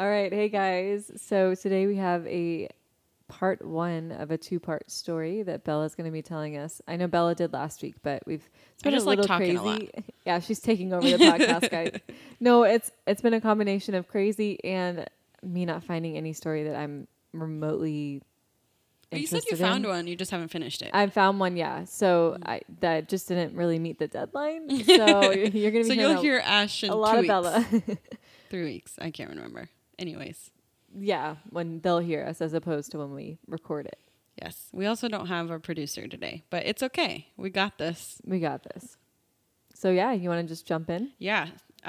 All right. Hey, guys. So today we have a part one of a two-part story that Bella's going to be telling us. I know Bella did last week, but it's I been a just like little talking a lot. crazy. Yeah, she's taking over the podcast, guys. No, it's been a combination of crazy and me not finding any story that I'm remotely But you said interested you found in. one. You just haven't finished it. I found one, yeah. So that just didn't really meet the deadline. So you're going to So be you'll hearing hear Ash in a 2 lot of weeks. Bella. 3 weeks. I can't remember. Anyways. Yeah, when they'll hear us as opposed to when we record it. Yes. We also don't have our producer today, but it's okay. We got this. We got this. So yeah, you want to just jump in? Yeah.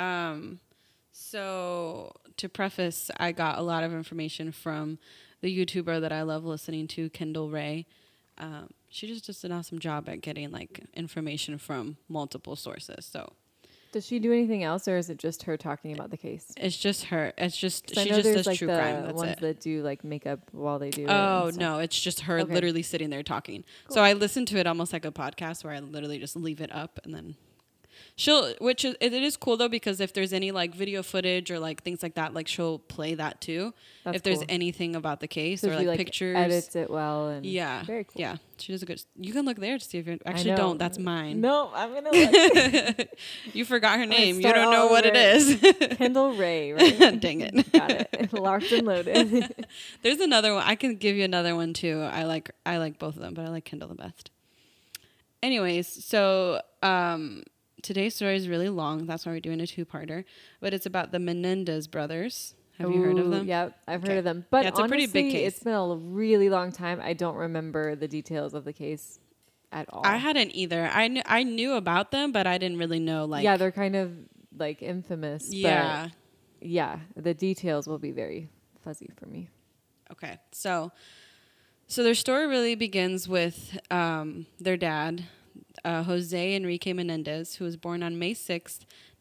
So to preface, I got a lot of information from the YouTuber that I love listening to, Kendall Ray. She just does an awesome job at getting like information from multiple sources. So Does she do anything else, or is it just her talking about the case? it's just her. It's just 'Cause I she know just there's does like true the crime. That's ones it. that do like makeup while they do it. Oh and stuff. no, it's just her Okay. literally sitting there talking. Cool. So I listen to it almost like a podcast where I literally just leave it up and then it is cool though, because if there's any like video footage or like things like that, like she'll play that too. That's if there's cool. anything about the case So or she like pictures. edits it well and Yeah. very cool. Yeah. She does a good. You can look there to see if you I actually know. don't. That's mine. No, I'm gonna look. You forgot her gonna name. You start don't know all what over. it is. Kendall Ray, right? Dang it. Got it. Locked and loaded. There's another one. I can give you another one too. I like both of them, but I like Kendall the best. Anyways, so today's story is really long. That's why we're doing a two-parter. But it's about the Menendez brothers. Have you heard of them? Yep, I've heard Okay. of them. But Yeah, it's a honestly, pretty big case. it's been a really long time. I don't remember the details of the case at all. I hadn't either. I knew about them, but I didn't really know like. yeah, they're kind of like infamous. Yeah. But yeah, the details will be very fuzzy for me. Okay. So their story really begins with their dad, Jose Enrique Menendez, who was born on May 6th,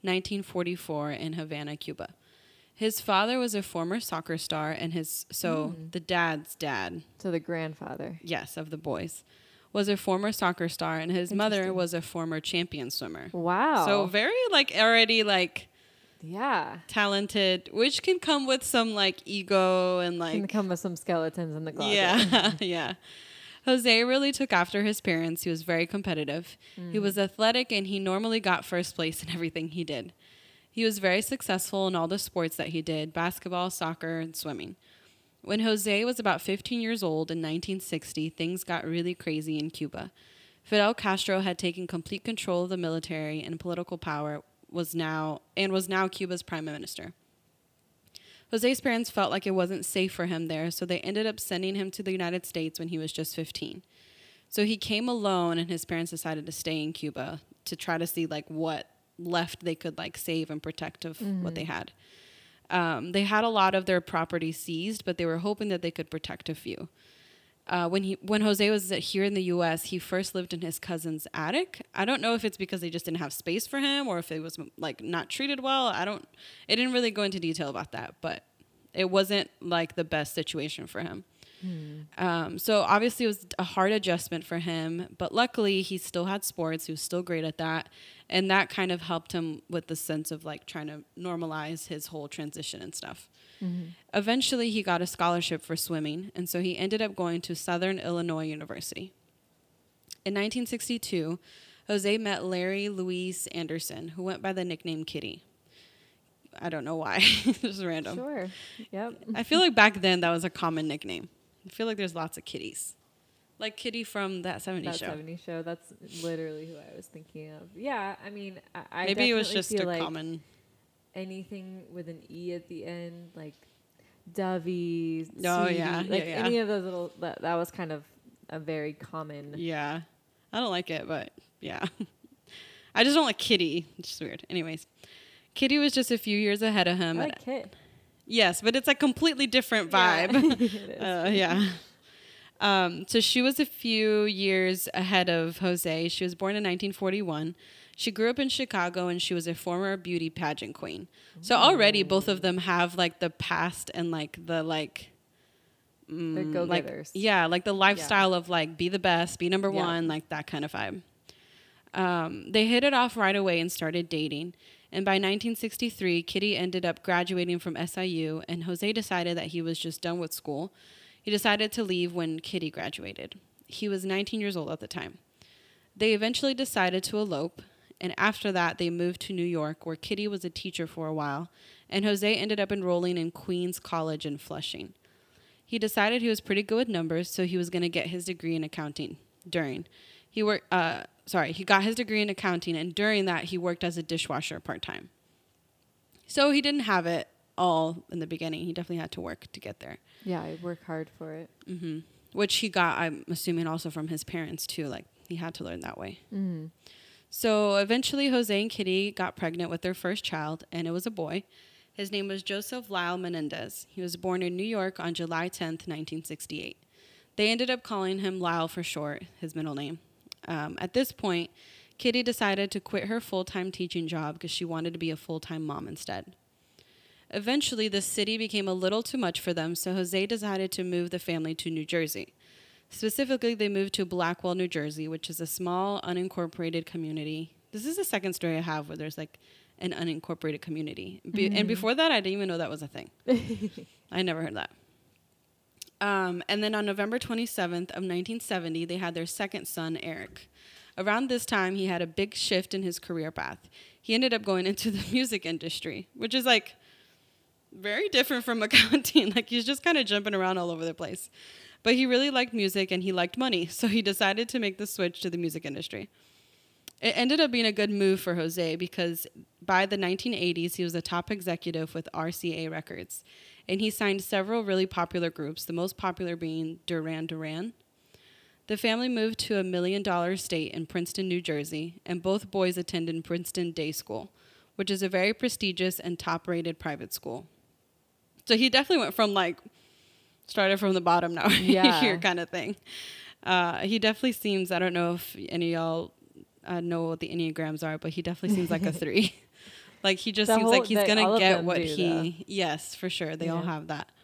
1944 in Havana, Cuba. His father was a former soccer star, and the dad's dad, So the grandfather. yes, of the boys, was a former soccer star, and his mother Interesting. was a former champion swimmer. Wow. So very like already like yeah. talented, which can come with some like ego and like Can come with some skeletons in the closet. yeah, yeah. Jose really took after his parents. He was very competitive. He was athletic, and he normally got first place in everything he did. He was very successful in all the sports that he did: basketball, soccer, and swimming. When Jose was about 15 years old in 1960, things got really crazy in Cuba. Fidel Castro had taken complete control of the military and political power, was now Cuba's prime minister. Jose's parents felt like it wasn't safe for him there, so they ended up sending him to the United States when he was just 15. So he came alone, and his parents decided to stay in Cuba to try to see like what left they could like save and protect of what they had. They had a lot of their property seized, but they were hoping that they could protect a few. When Jose was here in the U.S., he first lived in his cousin's attic. I don't know if it's because they just didn't have space for him or if it was like not treated well. It didn't really go into detail about that, but it wasn't like the best situation for him. So obviously it was a hard adjustment for him, but luckily he still had sports. He was still great at that. And that kind of helped him with the sense of like trying to normalize his whole transition and stuff. Eventually he got a scholarship for swimming, and so he ended up going to Southern Illinois University. In 1962, Jose met Larry Louise Anderson, who went by the nickname Kitty. I don't know why. Just random. Sure. Yep. I feel like back then that was a common nickname. I feel like there's lots of Kitties. Like Kitty from that 70s That show. 70s show. That's literally who I was thinking of. Yeah, I mean, I Maybe it was definitely just feel a like common. anything with an E at the end, like Dovey, Oh, Sweetie, yeah, like yeah. any of those little, that was kind of a very common. Yeah. I don't like it, but yeah. I just don't like Kitty. It's just weird. Anyways, Kitty was just a few years ahead of him. I like Kit. Yes, but it's a completely different vibe. Yeah. It is. Yeah. So she was a few years ahead of Jose. She was born in 1941. She grew up in Chicago, and she was a former beauty pageant queen. So already both of them have like the past and like the like They're go-getters. yeah, like the lifestyle of like be the best, be number Yeah. one, like that kind of vibe. They hit it off right away and started dating. And by 1963, Kitty ended up graduating from SIU, and Jose decided that he was just done with school. He decided to leave when Kitty graduated. He was 19 years old at the time. They eventually decided to elope, and after that, they moved to New York, where Kitty was a teacher for a while, and Jose ended up enrolling in Queens College in Flushing. He decided he was pretty good with numbers, so he was going to get his degree in accounting. He got his degree in accounting, and during that, he worked as a dishwasher part-time. So he didn't have it all in the beginning. He definitely had to work to get there. Yeah, I work hard for it. Mm-hmm. Which he got, I'm assuming, also from his parents, too. Like, he had to learn that way. Mm-hmm. So eventually, Jose and Kitty got pregnant with their first child, and it was a boy. His name was Joseph Lyle Menendez. He was born in New York on July 10th, 1968. They ended up calling him Lyle for short, his middle name. At this point, Kitty decided to quit her full-time teaching job because she wanted to be a full-time mom instead. Eventually, the city became a little too much for them, so Jose decided to move the family to New Jersey. Specifically, they moved to Blackwell, New Jersey, which is a small, unincorporated community. This is the second story I have where there's like an unincorporated community. And before that, I didn't even know that was a thing. I never heard that. And then on November 27th of 1970, they had their second son, Eric. Around this time, he had a big shift in his career path. He ended up going into the music industry, which is like very different from accounting. Like he's just kind of jumping around all over the place. But he really liked music and he liked money, so he decided to make the switch to the music industry. It ended up being a good move for Jose because by the 1980s, he was a top executive with RCA Records. And he signed several really popular groups, the most popular being Duran Duran. The family moved to $1 million estate in Princeton, New Jersey, and both boys attended Princeton Day School, which is a very prestigious and top-rated private school. So he definitely went from like, started from the bottom, now here kind of thing. He definitely seems, I don't know if any of y'all know what the Enneagrams are, but he definitely seems like a 3. Like he just seems like he's gonna get what he. Yes, for sure. They all have that.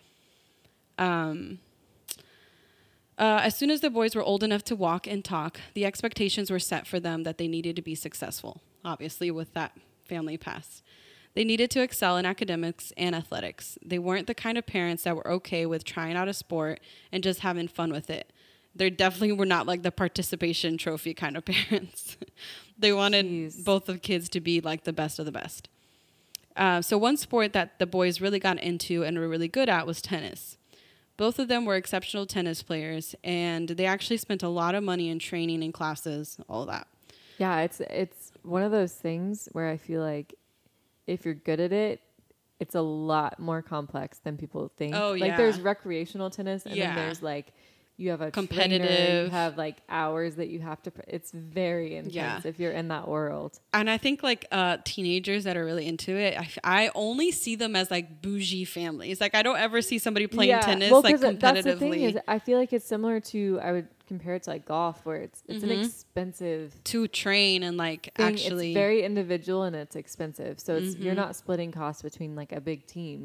As soon as the boys were old enough to walk and talk, the expectations were set for them that they needed to be successful. Obviously, with that family past, they needed to excel in academics and athletics. They weren't the kind of parents that were okay with trying out a sport and just having fun with it. They definitely were not like the participation trophy kind of parents. They wanted both the kids to be like the best of the best. So one sport that the boys really got into and were really good at was tennis. Both of them were exceptional tennis players, and they actually spent a lot of money in training and classes, all that. Yeah, it's one of those things where I feel like if you're good at it, it's a lot more complex than people think. Oh, yeah. Like there's recreational tennis, and then there's like you have a competitive trainer, you have like hours that you have to it's very intense if you're in that world. And I think like teenagers that are really into it, I only see them as like bougie families. Like I don't ever see somebody playing tennis like competitively. That's the thing is, I feel like it's similar to, I would compare it to like golf, where it's an expensive to train and like thing. Actually it's very individual and it's expensive. So it's you're not splitting costs between like a big team.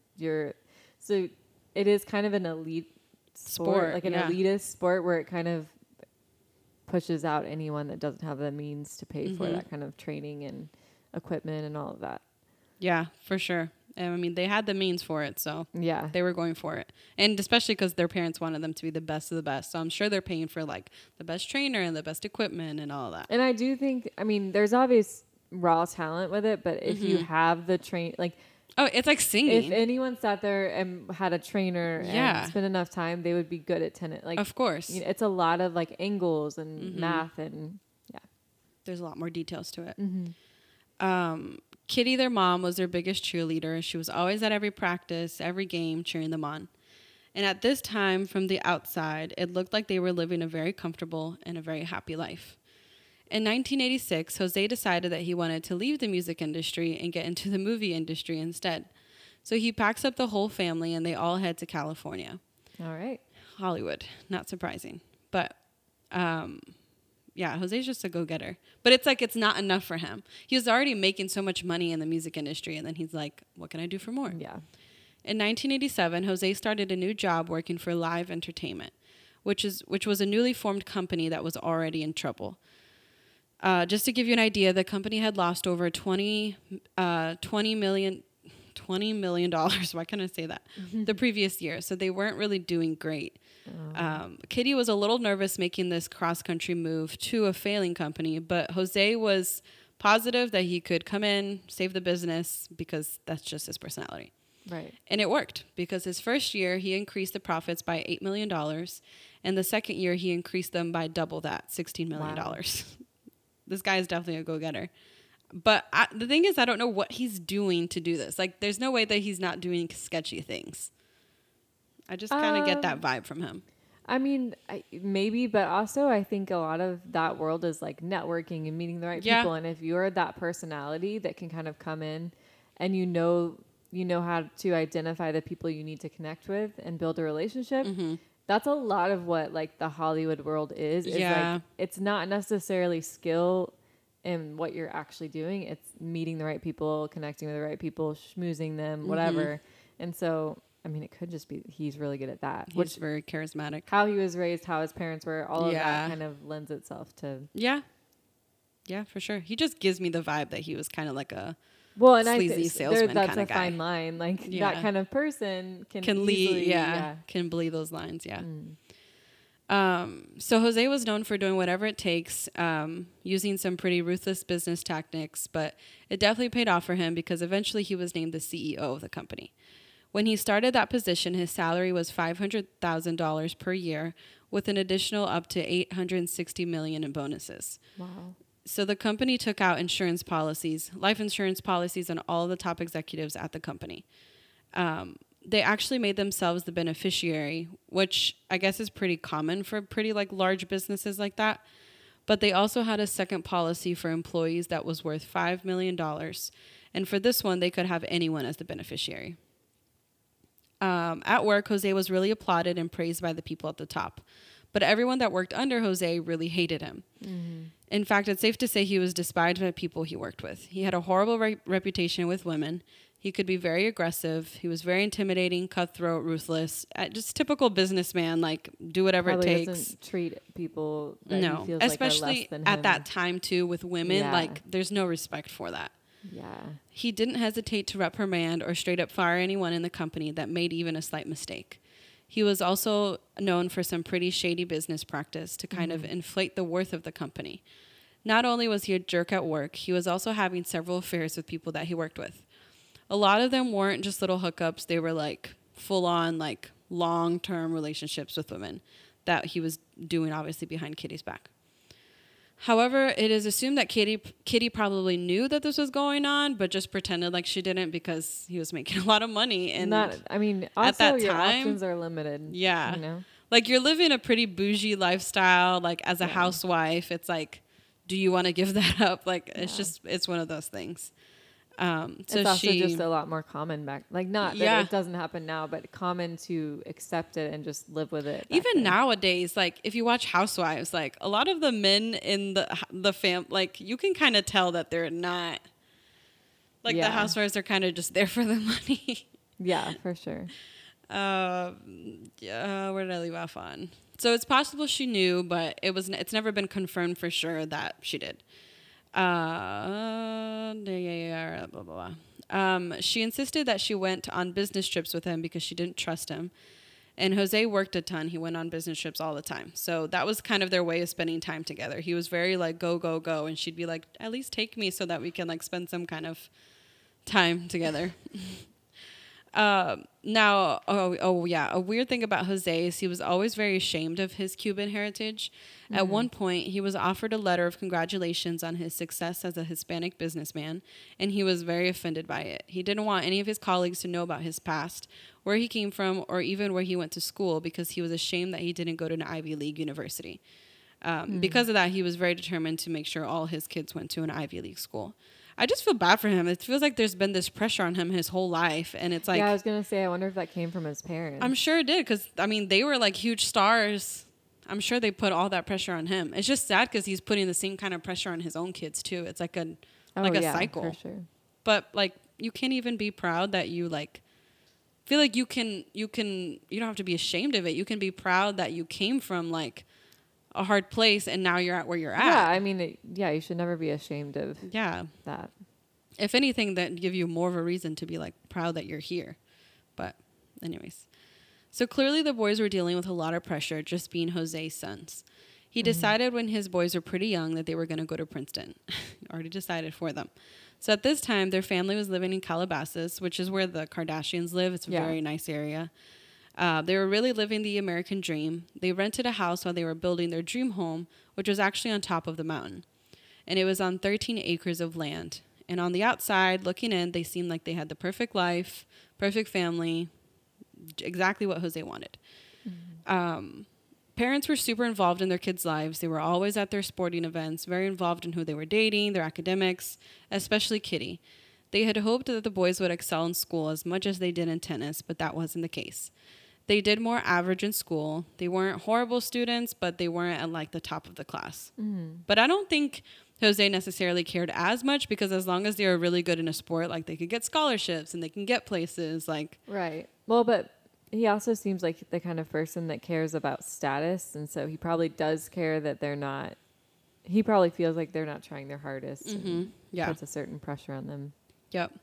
So it is kind of an elite sport, like an elitist sport where it kind of pushes out anyone that doesn't have the means to pay for that kind of training and equipment and all of that. Yeah, for sure. I mean, they had the means for it, so they were going for it. And especially because their parents wanted them to be the best of the best. So I'm sure they're paying for like the best trainer and the best equipment and all that. And I do think, I mean, there's obvious raw talent with it, but if you have the like, oh, it's like singing. If anyone sat there and had a trainer and spent enough time, they would be good at tennis. Like, of course, you know, it's a lot of like angles and math and there's a lot more details to it. Kitty, their mom, was their biggest cheerleader. She was always at every practice, every game, cheering them on. And at this time, from the outside, it looked like they were living a very comfortable and a very happy life. In 1986, Jose decided that he wanted to leave the music industry and get into the movie industry instead. So he packs up the whole family and they all head to California. All right. Hollywood. Not surprising. But Jose's just a go-getter. But it's like it's not enough for him. He was already making so much money in the music industry, and then he's like, what can I do for more? Yeah. In 1987, Jose started a new job working for Live Entertainment, which was a newly formed company that was already in trouble. Just to give you an idea, the company had lost over $20 million. Why can't I say that? The previous year. So they weren't really doing great. Kitty was a little nervous making this cross-country move to a failing company, but Jose was positive that he could come in, save the business, because that's just his personality. Right. And it worked, because his first year, he increased the profits by $8 million. And the second year, he increased them by double that, $16 million. Wow. This guy is definitely a go-getter. But the thing is, I don't know what he's doing to do this. Like, there's no way that he's not doing sketchy things. I just kind of get that vibe from him. I mean, maybe, but also I think a lot of that world is like networking and meeting the right people. And if you're that personality that can kind of come in and you know how to identify the people you need to connect with and build a relationship, that's a lot of what like the Hollywood world is. Like, it's not necessarily skill in what you're actually doing. It's meeting the right people, connecting with the right people, schmoozing them, whatever. And so, I mean, it could just be he's really good at that. He's very charismatic. How he was raised, how his parents were, all of that kind of lends itself to... Yeah, for sure. He just gives me the vibe that he was kind of like a sleazy salesman kind of guy. That's a fine line. Like, that kind of person can easily, lead, can believe those lines, So Jose was known for doing whatever it takes, using some pretty ruthless business tactics, but it definitely paid off for him because eventually he was named the CEO of the company. When he started that position, his salary was $500,000 per year, with an additional up to $860 million in bonuses. Wow. So the company took out insurance policies, life insurance policies on all of the top executives at the company. They actually made themselves the beneficiary, which I guess is pretty common for pretty like large businesses like that. But they also had a second policy for employees that was worth $5 million. And for this one, they could have anyone as the beneficiary. At work, Jose was really applauded and praised by the people at the top. But everyone that worked under Jose really hated him. In fact, it's safe to say he was despised by people he worked with. He had a horrible reputation with women. He could be very aggressive. He was very intimidating, cutthroat, ruthless. Just typical businessman, like do whatever it takes. Doesn't treat people that he feels especially like are less than at him. that time too with women. Like there's no respect for that. Yeah. He didn't hesitate to reprimand or straight up fire anyone in the company that made even a slight mistake. He was also known for some pretty shady business practice to kind of inflate the worth of the company. Not only was he a jerk at work, he was also having several affairs with people that he worked with. A lot of them weren't just little hookups. They were like full on like long-term relationships with women that he was doing obviously behind Kitty's back. However, it is assumed that Kitty probably knew that this was going on, but just pretended like she didn't because he was making a lot of money. And also at that your time, options are limited. Yeah. You know? Like you're living a pretty bougie lifestyle. Like as a housewife, it's like, do you want to give that up? Like it's one of those things. So it's also just a lot more common back, like not that it doesn't happen now, but common to accept it and just live with it. Even nowadays, like if you watch Housewives, like a lot of the men in the fam, like you can kind of tell that they're not, like the housewives are kind of just there for the money. Yeah, for sure. Where did I leave off on? So it's possible she knew, but it's never been confirmed for sure that she did. Blah, blah, blah. She insisted that she went on business trips with him because she didn't trust him. And Jose worked a ton. He went on business trips all the time. So that was kind of their way of spending time together. He was very like, go, go, go. And she'd be like, at least take me so that we can like spend some kind of time together. A weird thing about Jose is he was always very ashamed of his Cuban heritage. At one point, he was offered a letter of congratulations on his success as a Hispanic businessman, and he was very offended by it. He didn't want any of his colleagues to know about his past, where he came from, or even where he went to school, because he was ashamed that he didn't go to an Ivy League university. Because of that, he was very determined to make sure all his kids went to an Ivy League school. I just feel bad for him. It feels like there's been this pressure on him his whole life. And it's like... Yeah, I was going to say, I wonder if that came from his parents. I'm sure it did, because, I mean, they were like huge stars. I'm sure they put all that pressure on him. It's just sad because he's putting the same kind of pressure on his own kids, too. It's like a cycle. For sure. But, like, you can't even be proud that you, like... feel like you don't have to be ashamed of it. You can be proud that you came from, like... a hard place, and now you're at where you're at. Yeah, I mean, you should never be ashamed of that. If anything, that give you more of a reason to be like proud that you're here. But anyways, so clearly the boys were dealing with a lot of pressure just being Jose's sons. He decided when his boys were pretty young that they were going to go to Princeton. Already decided for them. So at this time, their family was living in Calabasas, which is where the Kardashians live. It's a very nice area. They were really living the American dream. They rented a house while they were building their dream home, which was actually on top of the mountain. And it was on 13 acres of land. And on the outside, looking in, they seemed like they had the perfect life, perfect family, exactly what Jose wanted. Parents were super involved in their kids' lives. They were always at their sporting events, very involved in who they were dating, their academics, especially Kitty. They had hoped that the boys would excel in school as much as they did in tennis, but that wasn't the case. They did more average in school. They weren't horrible students, but they weren't at like the top of the class. But I don't think Jose necessarily cared as much, because as long as they were really good in a sport, like they could get scholarships and they can get places. Like right. Well, but he also seems like the kind of person that cares about status, and so he probably does care that they're not. He probably feels like they're not trying their hardest. And puts a certain pressure on them. Yep.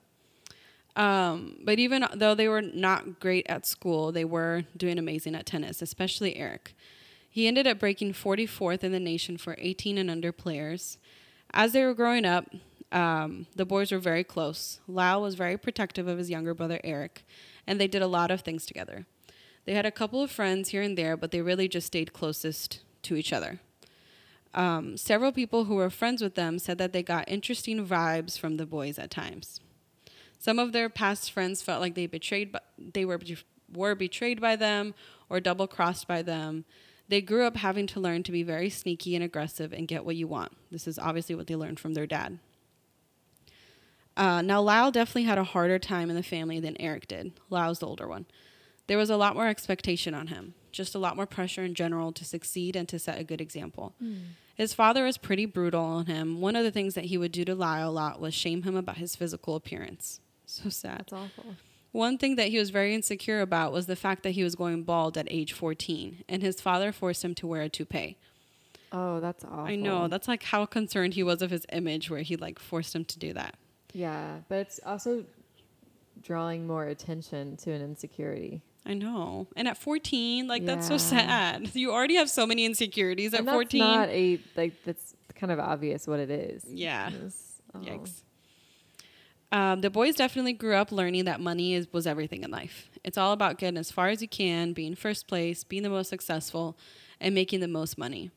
But even though they were not great at school, they were doing amazing at tennis, especially Eric. He ended up breaking 44th in the nation for 18 and under players. As they were growing up, the boys were very close. Lau was very protective of his younger brother, Eric, and they did a lot of things together. They had a couple of friends here and there, but they really just stayed closest to each other. Several people who were friends with them said that they got interesting vibes from the boys at times. Some of their past friends felt like they were betrayed by them or double-crossed by them. They grew up having to learn to be very sneaky and aggressive and get what you want. This is obviously what they learned from their dad. Now, Lau definitely had a harder time in the family than Eric did. Lau's the older one. There was a lot more expectation on him, just a lot more pressure in general to succeed and to set a good example. His father was pretty brutal on him. One of the things that he would do to Lau a lot was shame him about his physical appearance. So sad. That's awful. One thing that he was very insecure about was the fact that he was going bald at age 14, and his father forced him to wear a toupee. Oh, that's awful. I know. That's like how concerned he was of his image, where he like forced him to do that. Yeah, but it's also drawing more attention to an insecurity. I know. And at 14, like that's so sad. You already have so many insecurities at 14. That's kind of obvious what it is. Yeah. Yikes. The boys definitely grew up learning that money was everything in life. It's all about getting as far as you can, being first place, being the most successful, and making the most money.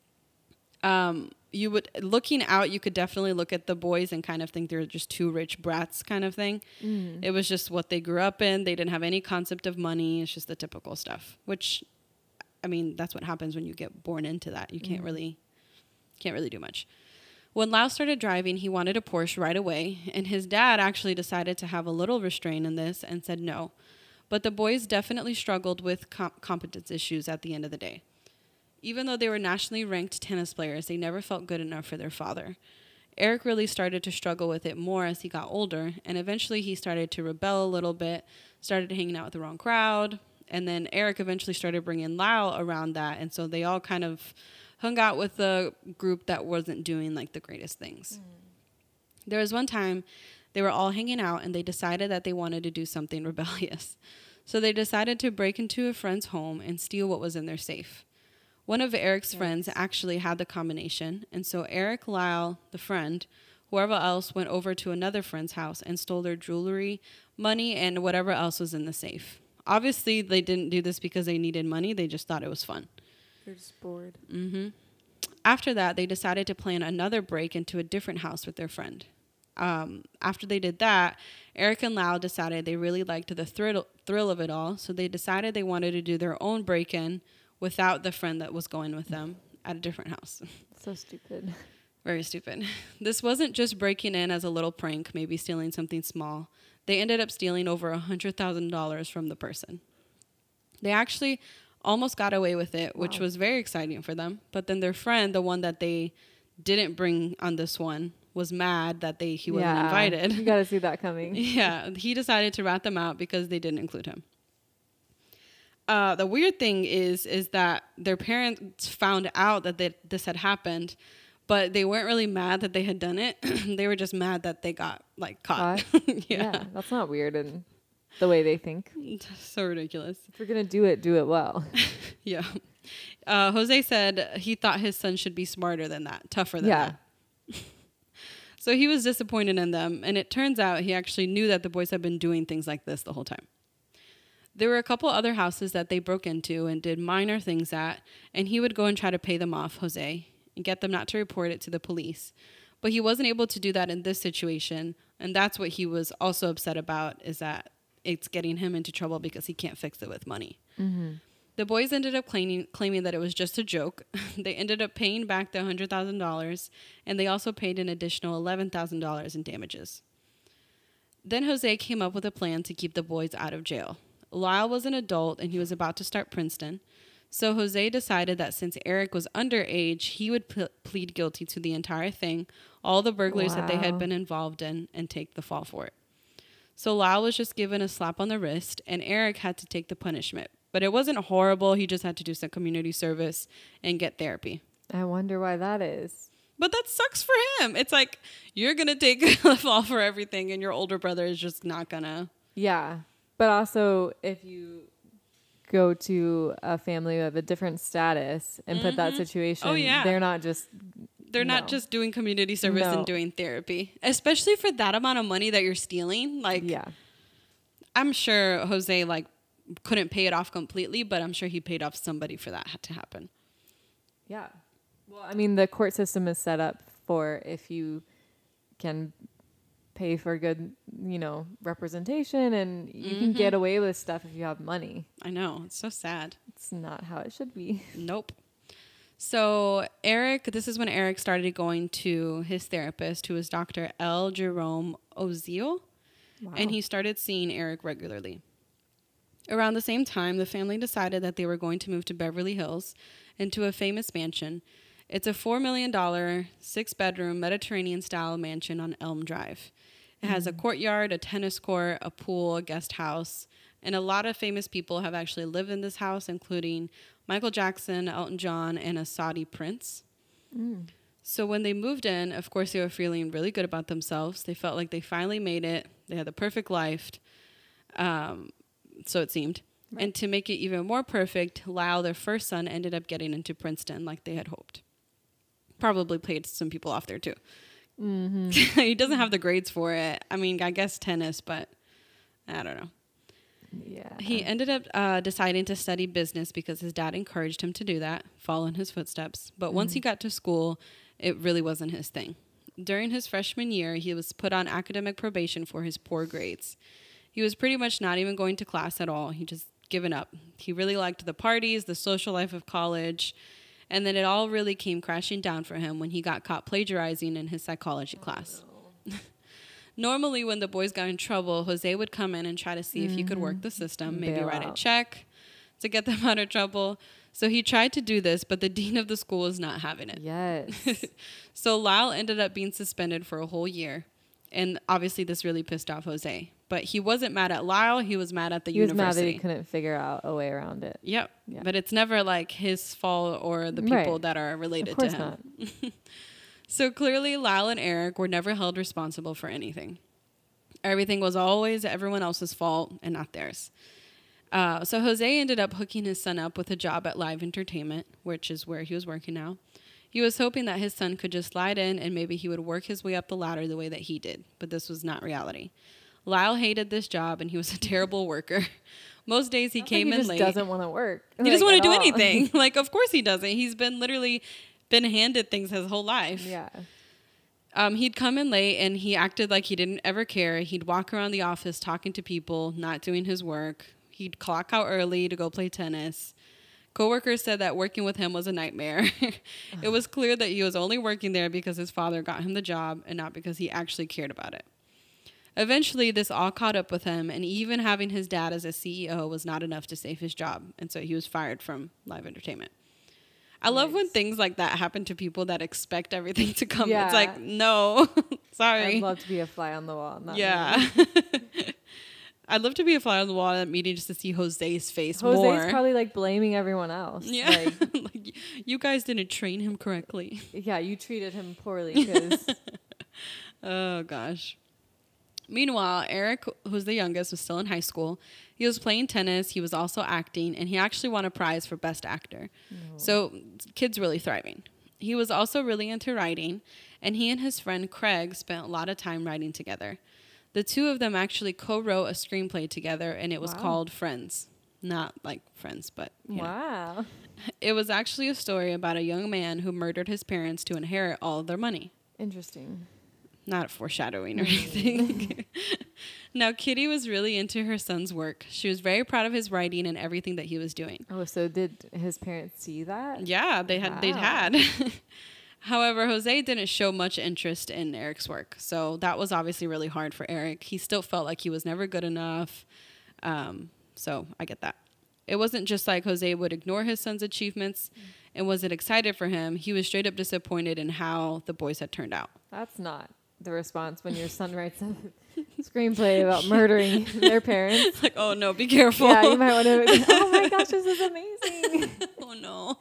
Looking out, you could definitely look at the boys and kind of think they're just two rich brats kind of thing. It was just what they grew up in. They didn't have any concept of money. It's just the typical stuff, which, I mean, that's what happens when you get born into that. You can't really do much. When Lau started driving, he wanted a Porsche right away, and his dad actually decided to have a little restraint in this and said no. But the boys definitely struggled with competence issues at the end of the day. Even though they were nationally ranked tennis players, they never felt good enough for their father. Eric really started to struggle with it more as he got older, and eventually he started to rebel a little bit, started hanging out with the wrong crowd, and then Eric eventually started bringing Lau around that, and so they all kind of hung out with a group that wasn't doing like the greatest things. There was one time they were all hanging out and they decided that they wanted to do something rebellious. So they decided to break into a friend's home and steal what was in their safe. One of Eric's friends actually had the combination, and so Eric, Lau, the friend, whoever else went over to another friend's house and stole their jewelry, money, and whatever else was in the safe. Obviously, they didn't do this because they needed money. They just thought it was fun. You're just bored. After that, they decided to plan another break into a different house with their friend. After they did that, Eric and Lau decided they really liked the thrill of it all, so they decided they wanted to do their own break-in without the friend that was going with them at a different house. So stupid. Very stupid. This wasn't just breaking in as a little prank, maybe stealing something small. They ended up stealing over $100,000 from the person. They actually almost got away with it, which was very exciting for them. But then their friend, the one that they didn't bring on this one, was mad that he wasn't invited. You got to see that coming. Yeah, he decided to rat them out because they didn't include him. the weird thing is that their parents found out that this had happened, but they weren't really mad that they had done it. They were just mad that they got like caught. Yeah, that's not weird in the way they think. So ridiculous. If you're gonna do it well. Yeah. Jose said he thought his son should be smarter than that, tougher than that. So he was disappointed in them, and it turns out he actually knew that the boys had been doing things like this the whole time. There were a couple other houses that they broke into and did minor things at, and he would go and try to pay them off, Jose, and get them not to report it to the police. But he wasn't able to do that in this situation, and that's what he was also upset about, is that it's getting him into trouble because he can't fix it with money. Mm-hmm. The boys ended up claiming that it was just a joke. They ended up paying back the $100,000, and they also paid an additional $11,000 in damages. Then Jose came up with a plan to keep the boys out of jail. Lyle was an adult, and he was about to start Princeton. So Jose decided that since Eric was underage, he would plead guilty to the entire thing, all the burglaries that they had been involved in, and take the fall for it. So Lyle was just given a slap on the wrist, and Eric had to take the punishment. But it wasn't horrible. He just had to do some community service and get therapy. I wonder why that is. But that sucks for him. It's like, you're going to take the fall for everything, and your older brother is just not going to. Yeah. But also, if you go to a family of a different status and put that situation, they're not just... They're not just doing community service and doing therapy. Especially for that amount of money that you're stealing. Like, I'm sure Jose, like, couldn't pay it off completely, but I'm sure he paid off somebody for that to happen. Yeah. Well, I mean, the court system is set up for if you can pay for good, representation, and you can get away with stuff if you have money. I know. It's so sad. It's not how it should be. Nope. So this is when Eric started going to his therapist, who was Dr. L. Jerome Oziel, and he started seeing Eric regularly. Around the same time, the family decided that they were going to move to Beverly Hills into a famous mansion. It's a $4 million, 6-bedroom, Mediterranean-style mansion on Elm Drive. It has a courtyard, a tennis court, a pool, a guest house, and a lot of famous people have actually lived in this house, including Michael Jackson, Elton John, and a Saudi prince. So when they moved in, of course, they were feeling really good about themselves. They felt like they finally made it. They had the perfect life. So it seemed. Right. And to make it even more perfect, Lyle, their first son, ended up getting into Princeton like they had hoped. Probably played some people off there too. Mm-hmm. He doesn't have the grades for it. I mean, I guess tennis, but I don't know. Yeah. He ended up deciding to study business because his dad encouraged him to do that, follow in his footsteps. But once he got to school, it really wasn't his thing. During his freshman year, he was put on academic probation for his poor grades. He was pretty much not even going to class at all. He just given up. He really liked the parties, the social life of college, and then it all really came crashing down for him when he got caught plagiarizing in his psychology class. No. Normally, when the boys got in trouble, Jose would come in and try to see if he could work the system, maybe write a check to get them out of trouble. So he tried to do this, but the dean of the school was not having it. Yes. So Lyle ended up being suspended for a whole year. And obviously this really pissed off Jose. But he wasn't mad at Lyle. He was mad at the university. He was mad that he couldn't figure out a way around it. Yep. Yeah. But it's never like his fault or the people that are related to him. Not. So clearly Lyle and Eric were never held responsible for anything. Everything was always everyone else's fault and not theirs. So Jose ended up hooking his son up with a job at Live Entertainment, which is where he was working now. He was hoping that his son could just slide in and maybe he would work his way up the ladder the way that he did. But this was not reality. Lyle hated this job and he was a terrible worker. Most days he came in late. He just doesn't want to work. He doesn't want to do anything. Like, of course he doesn't. He's been handed things his whole life. Yeah. He'd come in late and he acted like he didn't ever care. He'd walk around the office talking to people, not doing his work. He'd clock out early to go play tennis. Coworkers said that working with him was a nightmare. It was clear that he was only working there because his father got him the job and not because he actually cared about it. Eventually, this all caught up with him, and even having his dad as a CEO was not enough to save his job, and so he was fired from Live Entertainment. I love when things like that happen to people that expect everything to come. Yeah. It's like, no, sorry. I'd love to be a fly on the wall. Yeah. I'd love to be a fly on the wall at that meeting just to see Jose's face Jose's more. probably like blaming everyone else. Yeah. Like, you guys didn't train him correctly. Yeah, you treated him poorly. Cause Oh, gosh. Meanwhile, Eric, who's the youngest, was still in high school. He was playing tennis. He was also acting, and he actually won a prize for Best Actor. So, kid's really thriving. He was also really into writing, and he and his friend Craig spent a lot of time writing together. The two of them actually co-wrote a screenplay together, and it was called Friends. Not like Friends, but wow. It was actually a story about a young man who murdered his parents to inherit all of their money. Interesting. Not foreshadowing or anything. Now, Kitty was really into her son's work. She was very proud of his writing and everything that he was doing. Oh, so did his parents see that? Yeah, they had. However, Jose didn't show much interest in Eric's work. So that was obviously really hard for Eric. He still felt like he was never good enough. So I get that. It wasn't just like Jose would ignore his son's achievements and wasn't excited for him. He was straight up disappointed in how the boys had turned out. That's not the response when your son writes a screenplay about murdering their parents. Like, oh no, be careful. Yeah, you might want to, oh my gosh, this is amazing. Oh no.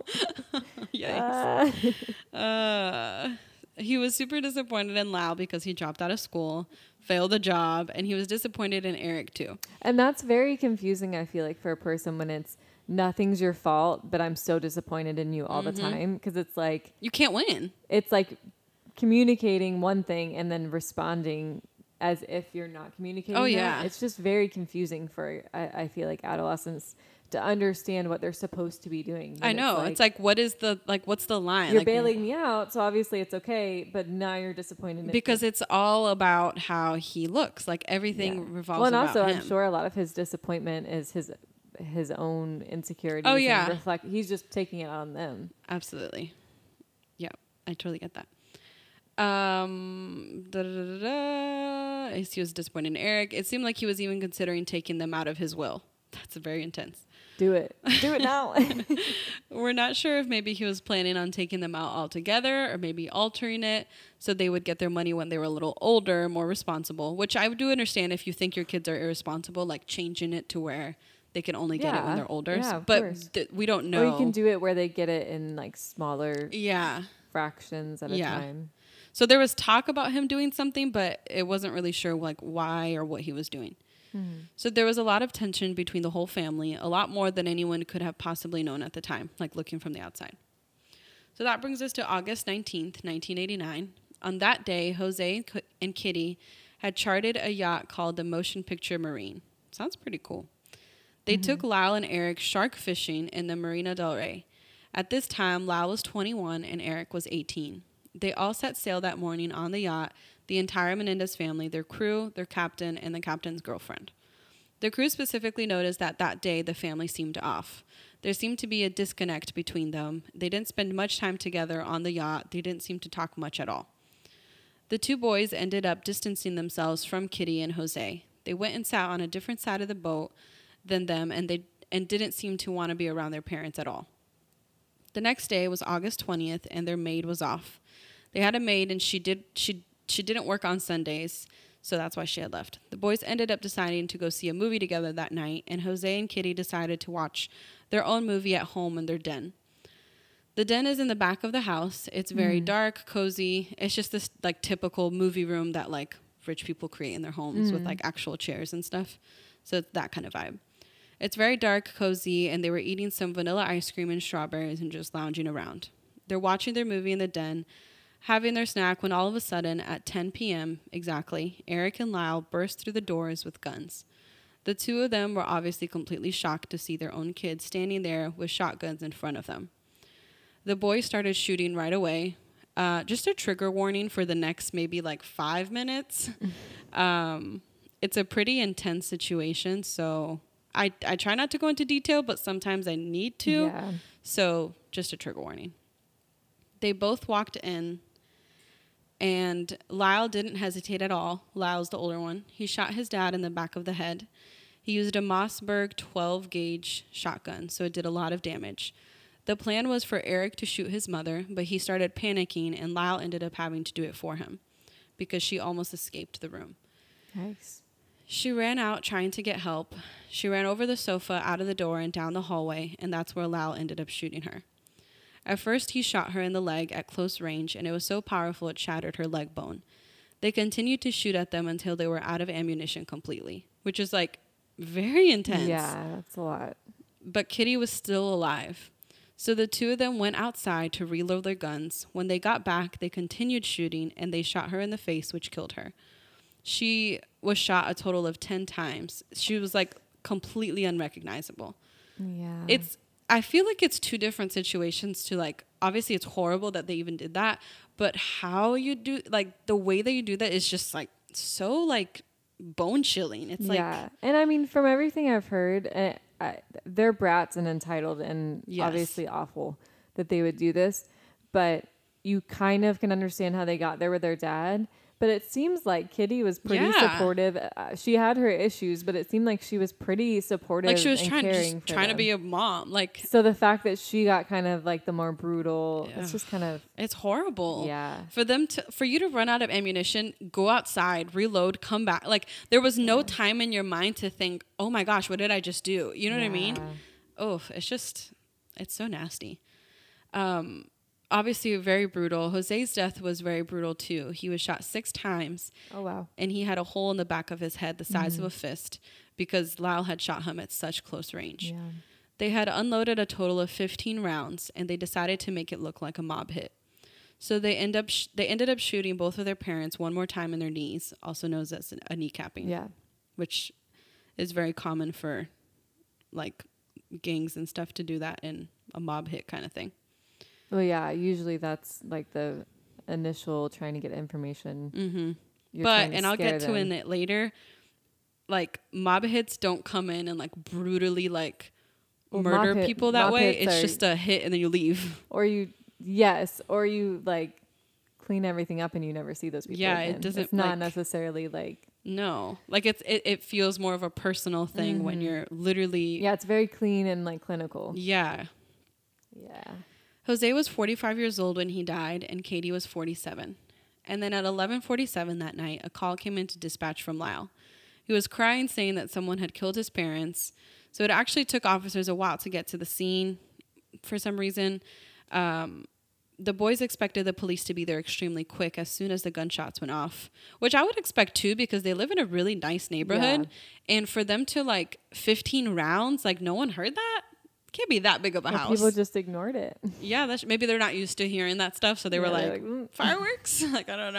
Yikes. He was super disappointed in Lau because he dropped out of school, failed a job, and he was disappointed in Eric too. And that's very confusing, I feel like, for a person when it's nothing's your fault, but I'm so disappointed in you all the time. Because it's like... You can't win. It's like communicating one thing and then responding as if you're not communicating. Oh, yeah. That. It's just very confusing for, I feel like, adolescents to understand what they're supposed to be doing. I know. It's like, what's the line? You're like, bailing me out, so obviously it's okay, but now you're disappointed in because it's all about how he looks. Like everything revolves well, and about also, him. I'm sure a lot of his disappointment is his own insecurities. Oh, yeah. And he's just taking it on them. Absolutely. Yeah, I totally get that. He was disappointed in Eric. It seemed like he was even considering taking them out of his will. That's very intense. Do it. Do it now. We're not sure if maybe he was planning on taking them out altogether or maybe altering it so they would get their money when they were a little older, more responsible, which I do understand if you think your kids are irresponsible, like changing it to where they can only get it when they're older. Yeah, but we don't know. Or you can do it where they get it in like smaller fractions at a Yeah. time. So there was talk about him doing something, but it wasn't really sure like why or what he was doing. So there was a lot of tension between the whole family, a lot more than anyone could have possibly known at the time, like looking from the outside. So that brings us to August 19th, 1989. On that day, Jose and Kitty had chartered a yacht called the Motion Picture Marine. Sounds pretty cool. They took Lyle and Eric shark fishing in the Marina del Rey. At this time, Lyle was 21 and Eric was 18. They all set sail that morning on the yacht, the entire Menendez family, their crew, their captain, and the captain's girlfriend. The crew specifically noticed that day the family seemed off. There seemed to be a disconnect between them. They didn't spend much time together on the yacht. They didn't seem to talk much at all. The two boys ended up distancing themselves from Kitty and Jose. They went and sat on a different side of the boat than them, and didn't seem to want to be around their parents at all. The next day was August 20th, and their maid was off. They had a maid, and she didn't work on Sundays, so that's why she had left. The boys ended up deciding to go see a movie together that night, and Jose and Kitty decided to watch their own movie at home in their den. The den is in the back of the house. It's very dark, cozy. It's just this like typical movie room that like rich people create in their homes with like actual chairs and stuff. So it's that kind of vibe. It's very dark, cozy, and they were eating some vanilla ice cream and strawberries and just lounging around. They're watching their movie in the den, having their snack, when all of a sudden, at 10 p.m. exactly, Eric and Lyle burst through the doors with guns. The two of them were obviously completely shocked to see their own kids standing there with shotguns in front of them. The boys started shooting right away. Just a trigger warning for the next maybe like 5 minutes. It's a pretty intense situation, so I try not to go into detail, but sometimes I need to. Yeah. So just a trigger warning. They both walked in, and Lyle didn't hesitate at all. Lyle's the older one. He shot his dad in the back of the head. He used a Mossberg 12-gauge shotgun, so it did a lot of damage. The plan was for Eric to shoot his mother, but he started panicking, and Lyle ended up having to do it for him because she almost escaped the room. Nice. She ran out trying to get help. She ran over the sofa, out of the door, and down the hallway, and that's where Lyle ended up shooting her. At first, he shot her in the leg at close range, and it was so powerful it shattered her leg bone. They continued to shoot at them until they were out of ammunition completely, which is like very intense. Yeah, that's a lot. But Kitty was still alive. So the two of them went outside to reload their guns. When they got back, they continued shooting, and they shot her in the face, which killed her. She was shot a total of 10 times. She was like completely unrecognizable. Yeah. I feel like it's two different situations to like, obviously it's horrible that they even did that, but how you do, like the way that you do that is just like so like bone chilling. It's like, yeah. And I mean, from everything I've heard, they're brats and entitled and obviously awful that they would do this, but you kind of can understand how they got there with their dad. But it seems like Kitty was pretty supportive. She had her issues, but it seemed like she was pretty supportive. Like she was and trying to be a mom. Like, so the fact that she got kind of like the more brutal, it's just kind of, it's horrible. Yeah. For you to run out of ammunition, go outside, reload, come back. Like there was no time in your mind to think, oh my gosh, what did I just do? You know what I mean? Oh, it's so nasty. Obviously very brutal. Jose's death was very brutal too. He was shot 6 times. Oh, wow. And he had a hole in the back of his head the size of a fist because Lyle had shot him at such close range. Yeah. They had unloaded a total of 15 rounds, and they decided to make it look like a mob hit. So they ended up shooting both of their parents one more time in their knees, also known as a kneecapping. Yeah. Which is very common for like gangs and stuff to do that in a mob hit kind of thing. Well, yeah, usually that's like the initial trying to get information. Mm-hmm. But, and I'll get to in it later, like mob hits don't come in and like brutally like murder people that way. It's just a hit and then you leave. Or you like clean everything up and you never see those people again. It doesn't. It's not necessarily like. No, like it feels more of a personal thing when you're literally. Yeah, it's very clean and like clinical. Yeah. Yeah. Jose was 45 years old when he died, and Katie was 47. And then at 11:47 that night, a call came into dispatch from Lyle. He was crying, saying that someone had killed his parents. So it actually took officers a while to get to the scene for some reason. The boys expected the police to be there extremely quick as soon as the gunshots went off, which I would expect too because they live in a really nice neighborhood. Yeah. And for them to like 15 rounds, like no one heard that? Can't be that big of a house. People just ignored it. Yeah, maybe they're not used to hearing that stuff, so they were like fireworks? Like, I don't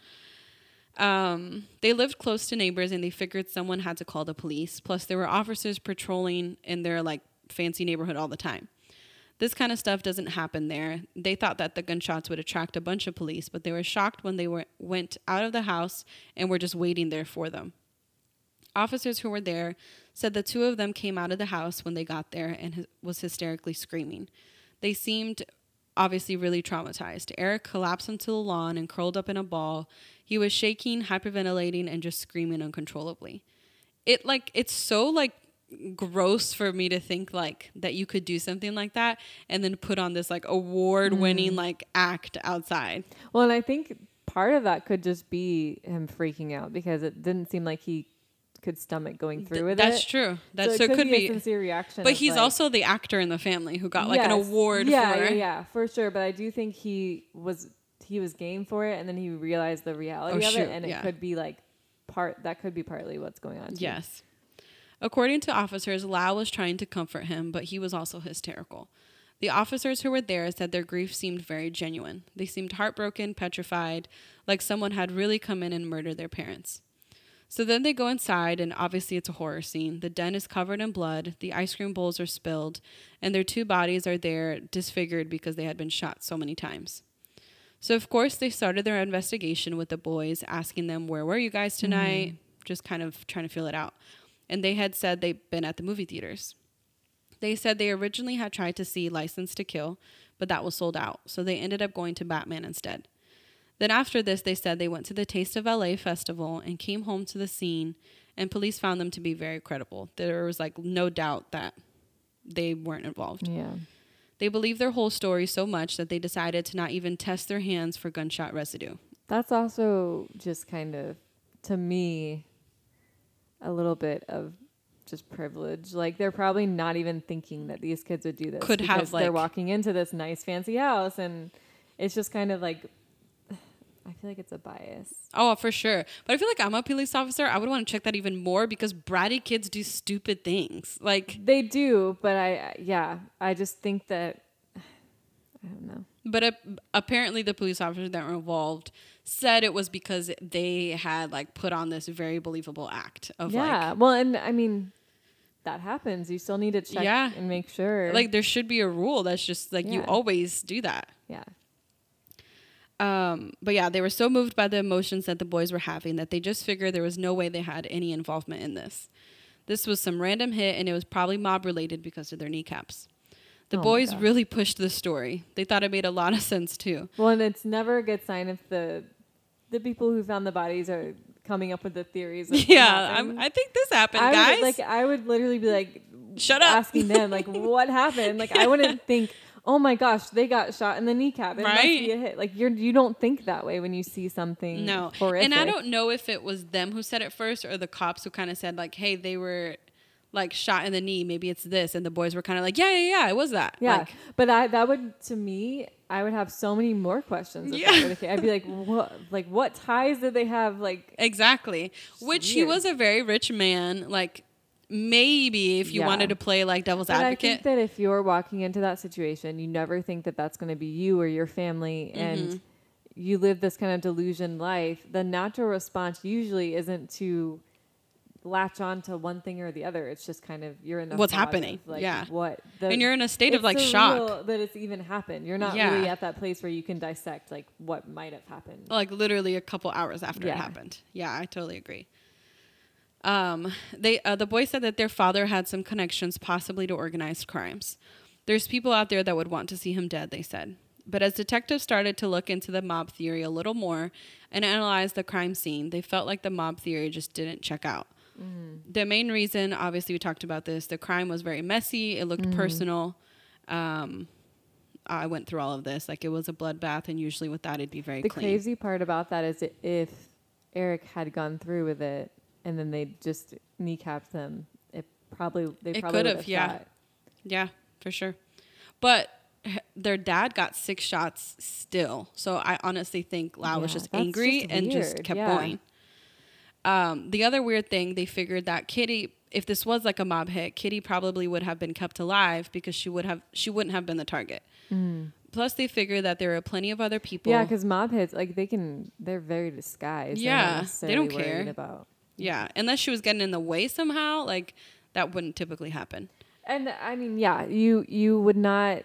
know. They lived close to neighbors, and they figured someone had to call the police. Plus, there were officers patrolling in their like fancy neighborhood all the time. This kind of stuff doesn't happen there. They thought that the gunshots would attract a bunch of police, but they were shocked when they went out of the house and were just waiting there for them. Officers who were there said the two of them came out of the house when they got there and was hysterically screaming. They seemed obviously really traumatized. Eric collapsed onto the lawn and curled up in a ball. He was shaking, hyperventilating, and just screaming uncontrollably. It's so like gross for me to think like that you could do something like that and then put on this like award-winning like act outside. Well, and I think part of that could just be him freaking out because it didn't seem like he could stomach going through with That's true. So it could be a sincere reaction. But he's like, also the actor in the family who got like an award for it. Yeah, for sure. But I do think he was game for it, and then he realized the reality of it, and it could be like partly what's going on too. Yes. According to officers, Lyle was trying to comfort him, but he was also hysterical. The officers who were there said their grief seemed very genuine. They seemed heartbroken, petrified, like someone had really come in and murdered their parents. So then they go inside, and obviously it's a horror scene. The den is covered in blood, the ice cream bowls are spilled, and their 2 bodies are there disfigured because they had been shot so many times. So, of course, they started their investigation with the boys, asking them, where were you guys tonight? Just kind of trying to feel it out. And they had said they'd been at the movie theaters. They said they originally had tried to see License to Kill, but that was sold out. So they ended up going to Batman instead. Then after this, they said they went to the Taste of LA festival and came home to the scene, and police found them to be very credible. There was like no doubt that they weren't involved. Yeah. They believed their whole story so much that they decided to not even test their hands for gunshot residue. That's also just kind of, to me, a little bit of just privilege. Like they're probably not even thinking that these kids would do this Could because have, like, they're walking into this nice fancy house, and it's just kind of like, I feel like it's a bias. Oh, for sure. But I feel like I'm a police officer. I would want to check that even more because bratty kids do stupid things. Like they do, but I just think that I don't know. But apparently the police officers that were involved said it was because they had like put on this very believable act of well, and I mean that happens. You still need to check and make sure. Like there should be a rule that's just like you always do that. Yeah. But yeah, they were so moved by the emotions that the boys were having that they just figured there was no way they had any involvement in this. This was some random hit, and it was probably mob related because of their kneecaps. The boys really pushed the story. They thought it made a lot of sense too. Well, and it's never a good sign if the people who found the bodies are coming up with the theories. I think this happened, guys. I would literally be like, shut up, asking them like, what happened? Like, I wouldn't think, oh my gosh, they got shot in the kneecap. It must be a hit. Like you don't think that way when you see something horrific. And I don't know if it was them who said it first or the cops who kind of said like, hey, they were like shot in the knee. Maybe it's this. And the boys were kind of like, yeah, it was that. Yeah. Like, but that would, to me, I would have so many more questions. I'd be like, what ties did they have? Like, exactly. Which he was a very rich man. Like, maybe if you wanted to play like devil's advocate. I think that if you're walking into that situation, you never think that that's going to be you or your family, and you live this kind of delusion life. The natural response usually isn't to latch on to one thing or the other. It's just kind of you're in the what's happening, and you're in a state of like shock that it's even happened. You're not really at that place where you can dissect like what might have happened, like literally a couple hours after it happened. Yeah, I totally agree. The boys said that their father had some connections possibly to organized crimes. There's people out there that would want to see him dead, they said. But as detectives started to look into the mob theory a little more and analyze the crime scene, they felt like the mob theory just didn't check out. The main reason, obviously we talked about this, the crime was very messy. It looked personal. I went through all of this. Like it was a bloodbath, and usually with that it'd be very clean. The crazy part about that is if Eric had gone through with it and then they just kneecapped them, they probably could have shot. Yeah, for sure. But their dad got 6 shots still. So I honestly think Lau was just angry and just kept going. The other weird thing, they figured that Kitty, if this was like a mob hit, Kitty probably would have been kept alive because she wouldn't have been the target. Plus, they figured that there were plenty of other people. Yeah, because mob hits, like they're very disguised. Yeah, they don't care about. Yeah, unless she was getting in the way somehow, like that wouldn't typically happen. And I mean, you would not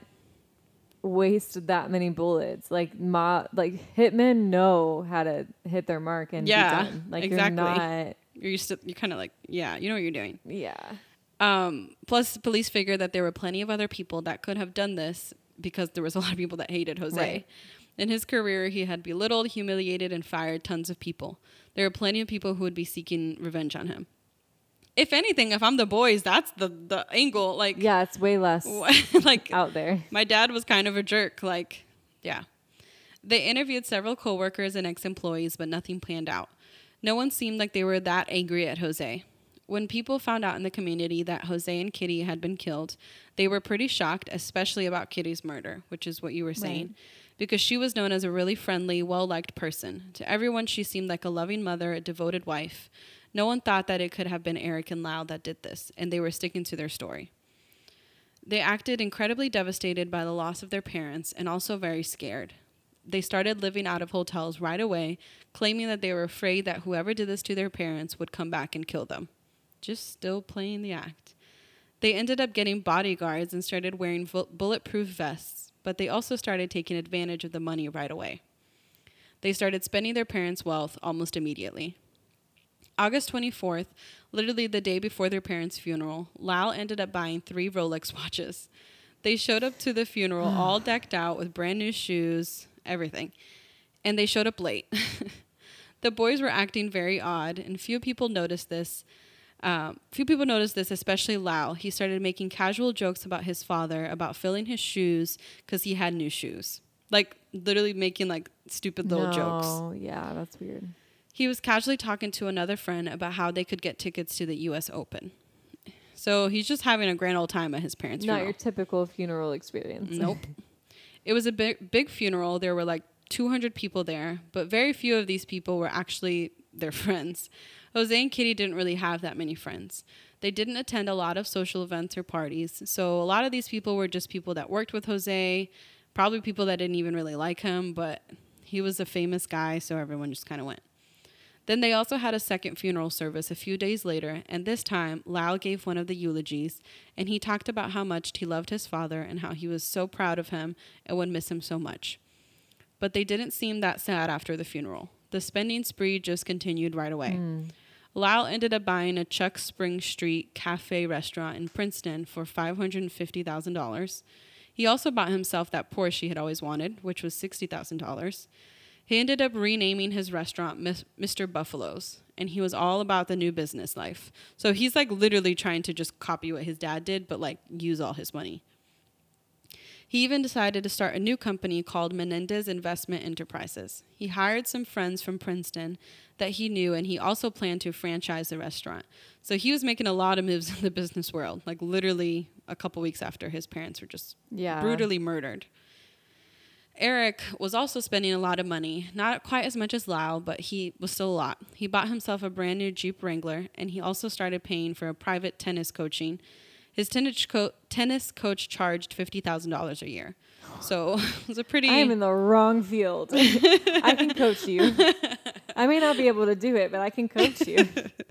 waste that many bullets. Like hitmen know how to hit their mark and be done. Like exactly. You're kind of like, you know what you're doing. Yeah. Plus, police figured that there were plenty of other people that could have done this because there was a lot of people that hated Jose. Right. In his career, he had belittled, humiliated, and fired tons of people. There are plenty of people who would be seeking revenge on him. If anything, if I'm the boys, that's the angle. Like, yeah, it's way less like out there. My dad was kind of a jerk. Like, yeah. They interviewed several coworkers and ex-employees, but nothing planned out. No one seemed like they were that angry at Jose. When people found out in the community that Jose and Kitty had been killed, they were pretty shocked, especially about Kitty's murder, which is what you were saying. Right. Because she was known as a really friendly, well-liked person. To everyone, she seemed like a loving mother, a devoted wife. No one thought that it could have been Eric and Lau that did this, and they were sticking to their story. They acted incredibly devastated by the loss of their parents and also very scared. They started living out of hotels right away, claiming that they were afraid that whoever did this to their parents would come back and kill them. Just still playing the act. They ended up getting bodyguards and started wearing bulletproof vests, but they also started taking advantage of the money right away. They started spending their parents' wealth almost immediately. August 24th, literally the day before their parents' funeral, Lau ended up buying 3 Rolex watches. They showed up to the funeral all decked out with brand new shoes, everything. And they showed up late. The boys were acting very odd, and few people noticed this, especially Lau. He started making casual jokes about his father, about filling his shoes because he had new shoes. Like, literally making, like, stupid little jokes. Oh, yeah, that's weird. He was casually talking to another friend about how they could get tickets to the U.S. Open. So he's just having a grand old time at his parents' funeral. Not your typical funeral experience. Nope. It was a big funeral. There were like 200 people there, but very few of these people were actually their friends. Jose and Kitty didn't really have that many friends. They didn't attend a lot of social events or parties. So a lot of these people were just people that worked with Jose, probably people that didn't even really like him, but he was a famous guy, so everyone just kind of went. Then they also had a second funeral service a few days later, and this time, Lyle gave one of the eulogies, and he talked about how much he loved his father and how he was so proud of him and would miss him so much. But they didn't seem that sad after the funeral. The spending spree just continued right away. Lyle ended up buying a Chuck Spring Street cafe restaurant in Princeton for $550,000. He also bought himself that Porsche he had always wanted, which was $60,000. He ended up renaming his restaurant Mr. Buffalo's, and he was all about the new business life. So he's like literally trying to just copy what his dad did, but like use all his money. He even decided to start a new company called Menendez Investment Enterprises. He hired some friends from Princeton that he knew, and he also planned to franchise the restaurant. So he was making a lot of moves in the business world, like literally a couple weeks after his parents were just brutally murdered. Eric was also spending a lot of money, not quite as much as Lyle, but he was still a lot. He bought himself a brand new Jeep Wrangler, and he also started paying for a private tennis coaching. His tennis coach charged $50,000 a year. So it was a pretty... I am in the wrong field. I can coach you. I may not be able to do it, but I can coach you.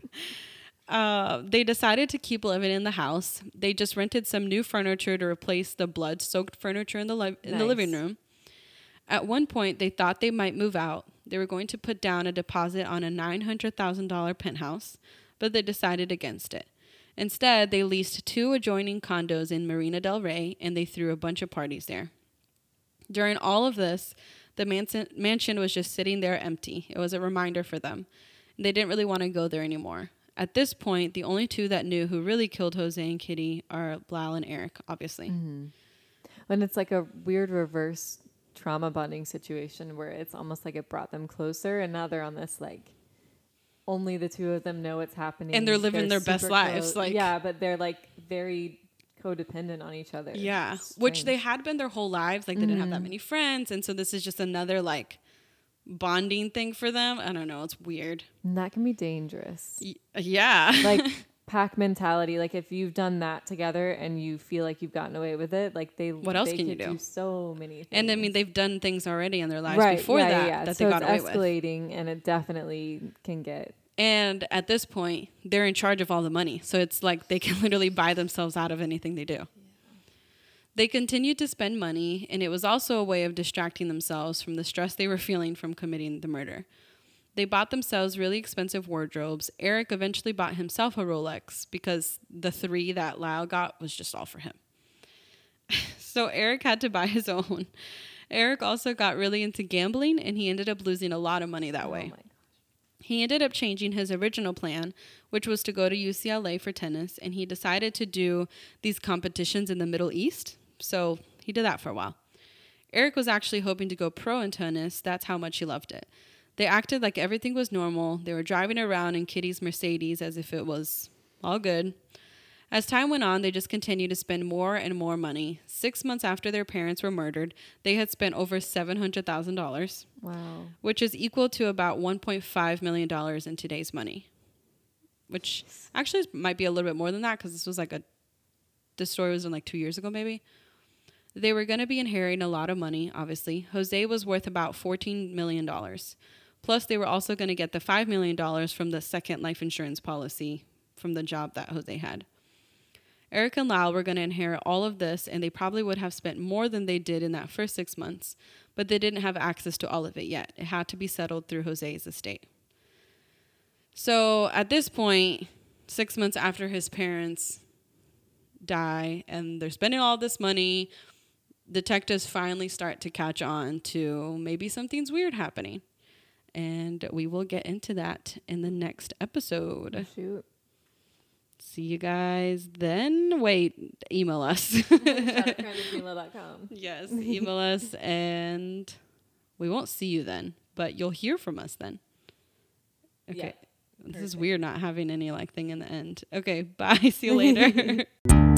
They decided to keep living in the house. They just rented some new furniture to replace the blood-soaked furniture in the living room. At one point, they thought they might move out. They were going to put down a deposit on a $900,000 penthouse, but they decided against it. Instead, they leased 2 adjoining condos in Marina del Rey, and they threw a bunch of parties there. During all of this, the mansion was just sitting there empty. It was a reminder for them. They didn't really want to go there anymore. At this point, the only 2 that knew who really killed Jose and Kitty are Lyle and Eric, obviously. Mm-hmm. And it's like a weird reverse trauma bonding situation where it's almost like it brought them closer, and now they're on this like only the 2 of them know what's happening, and they're living their best lives. Like, yeah, but they're like very codependent on each other. Yeah, which they had been their whole lives. Like they didn't have that many friends, and so this is just another like bonding thing for them. I don't know. It's weird. And that can be dangerous. Yeah, like pack mentality. Like if you've done that together and you feel like you've gotten away with it, like what else can you do? So many things. And I mean, they've done things already in their lives before that so they got away with. It's escalating, and it definitely can get. And at this point, they're in charge of all the money, so it's like they can literally buy themselves out of anything they do. Yeah. They continued to spend money, and it was also a way of distracting themselves from the stress they were feeling from committing the murder. They bought themselves really expensive wardrobes. Eric eventually bought himself a Rolex because the 3 that Lyle got was just all for him. So Eric had to buy his own. Eric also got really into gambling, and he ended up losing a lot of money that way. He ended up changing his original plan, which was to go to UCLA for tennis, and he decided to do these competitions in the Middle East. So he did that for a while. Eric was actually hoping to go pro in tennis. That's how much he loved it. They acted like everything was normal. They were driving around in Kitty's Mercedes as if it was all good. As time went on, they just continued to spend more and more money. 6 months after their parents were murdered, they had spent over $700,000. Wow. Which is equal to about $1.5 million in today's money. Which actually might be a little bit more than that, because this was like this story was in like 2 years ago maybe. They were going to be inheriting a lot of money, obviously. Jose was worth about $14 million. Plus, they were also going to get the $5 million from the second life insurance policy from the job that Jose had. Eric and Lyle were going to inherit all of this, and they probably would have spent more than they did in that first 6 months, but they didn't have access to all of it yet. It had to be settled through Jose's estate. So at this point, 6 months after his parents die, and they're spending all this money, detectives finally start to catch on to maybe something's weird happening. And we will get into that in the next episode. Oh, shoot. See you guys then. Wait, email us. Shotofcrime@gmail.com. Yes, email us, and we won't see you then, but you'll hear from us then. Okay. Yeah. This is weird not having any like thing in the end. Okay, bye. See you later.